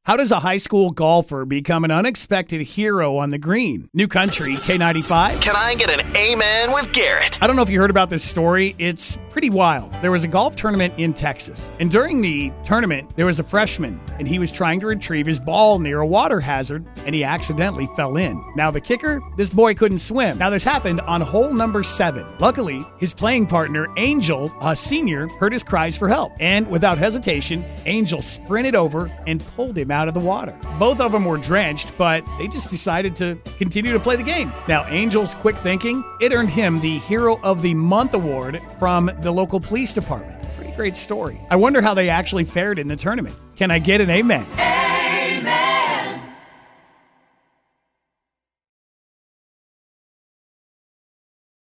How does a high school golfer become an unexpected hero on the green? New Country, K95. Can I get an amen with Garrett? I don't know if you heard about this story. It's pretty wild. There was a golf tournament in Texas, and during the tournament, there was a freshman, and he was trying to retrieve his ball near a water hazard, and he accidentally fell in. Now, the kicker, this boy couldn't swim. Now, this happened on hole number 7. Luckily, his playing partner, Angel, a senior, heard his cries for help, and without hesitation, Angel sprinted over and pulled him out of the water. Both of them were drenched, but they just decided to continue to play the game. Now, Angel's quick thinking, it earned him the Hero of the Month award from the local police department. Pretty great story. I wonder how they actually fared in the tournament. Can I get an amen?